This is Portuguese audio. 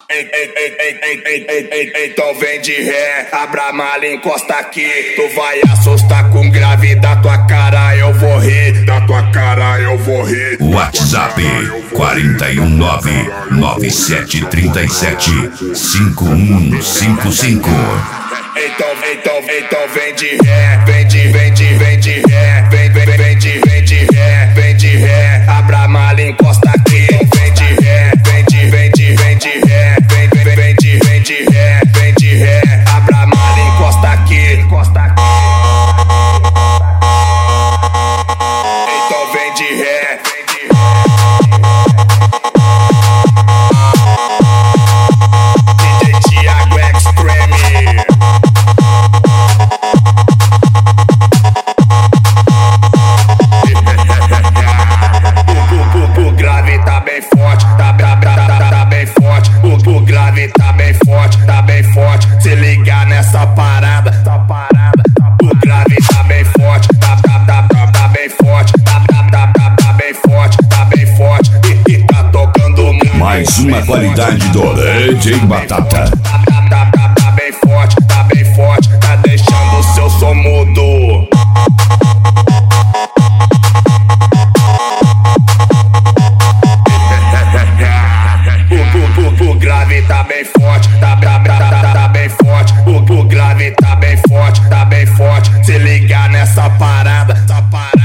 Então vem de ré, abra a mala, encosta aqui. Tu vai assustar com grave, da tua cara eu vou rir. Da tua cara eu vou rir. WhatsApp 419-9737-5155. Então vem de ré, vem de ré, vem de ré, abra a mala, encosta aqui. Vem de ré, vem de ré, vem de ré, abra a mala, encosta aqui. Então vem de ré, DJ Thiago Extreme. O grave tá bem forte, tá bem forte. O grave tá bem forte, tá bem forte. Se ligar nessa parada, o grave tá bem forte, tá bem forte, tá bem forte, tá bem forte. E tá tocando muito. Mais uma qualidade do DJ Batata. Tá bem forte, tá deixando o seu som mudo. O grave tá bem forte, tá bem forte. O grave tá bem forte, tá bem forte. Se ligar nessa parada,